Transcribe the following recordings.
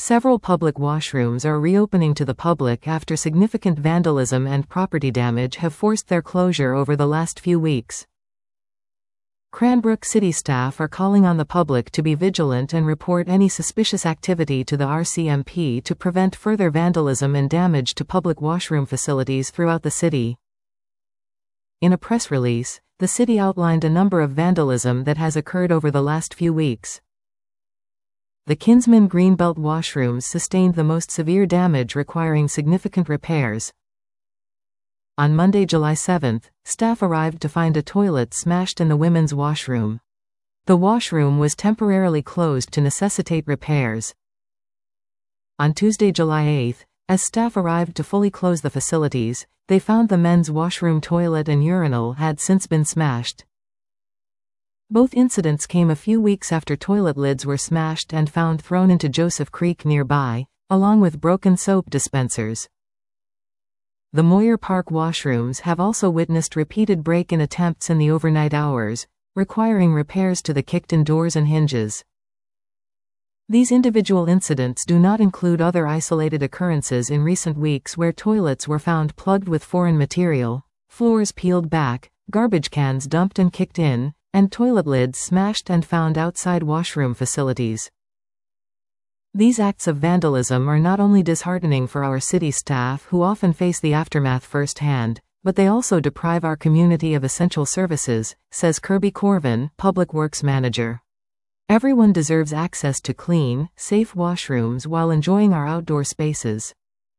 Several public washrooms are reopening to the public after significant vandalism and property damage have forced their closure over the last few weeks. Cranbrook City staff are calling on the public to be vigilant and report any suspicious activity to the RCMP to prevent further vandalism and damage to public washroom facilities throughout the city. In a press release, the city outlined a number of vandalism that has occurred over the last few weeks. The Kinsman Greenbelt washrooms sustained the most severe damage, requiring significant repairs. On Monday, July 7, staff arrived to find a toilet smashed in the women's washroom. The washroom was temporarily closed to necessitate repairs. On Tuesday, July 8, as staff arrived to fully close the facilities, they found the men's washroom toilet and urinal had since been smashed. Both incidents came a few weeks after toilet lids were smashed and found thrown into Joseph Creek nearby, along with broken soap dispensers. The Moyer Park washrooms have also witnessed repeated break-in attempts in the overnight hours, requiring repairs to the kicked-in doors and hinges. These individual incidents do not include other isolated occurrences in recent weeks where toilets were found plugged with foreign material, floors peeled back, garbage cans dumped and kicked in, and toilet lids smashed and found outside washroom facilities. These acts of vandalism are not only disheartening for our city staff, who often face the aftermath firsthand, but they also deprive our community of essential services, says Kirby Corvin, Public Works Manager. Everyone deserves access to clean, safe washrooms while enjoying our outdoor spaces.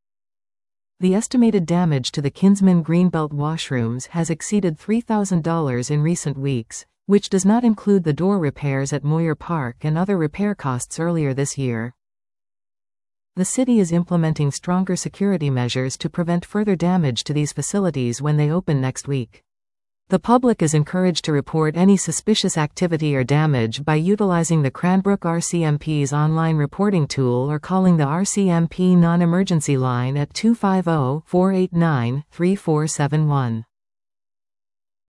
The estimated damage to the Kinsman Greenbelt washrooms has exceeded $3,000 in recent weeks, which does not include the door repairs at Moyer Park and other repair costs earlier this year. The city is implementing stronger security measures to prevent further damage to these facilities when they open next week. The public is encouraged to report any suspicious activity or damage by utilizing the Cranbrook RCMP's online reporting tool or calling the RCMP non-emergency line at 250-489-3471.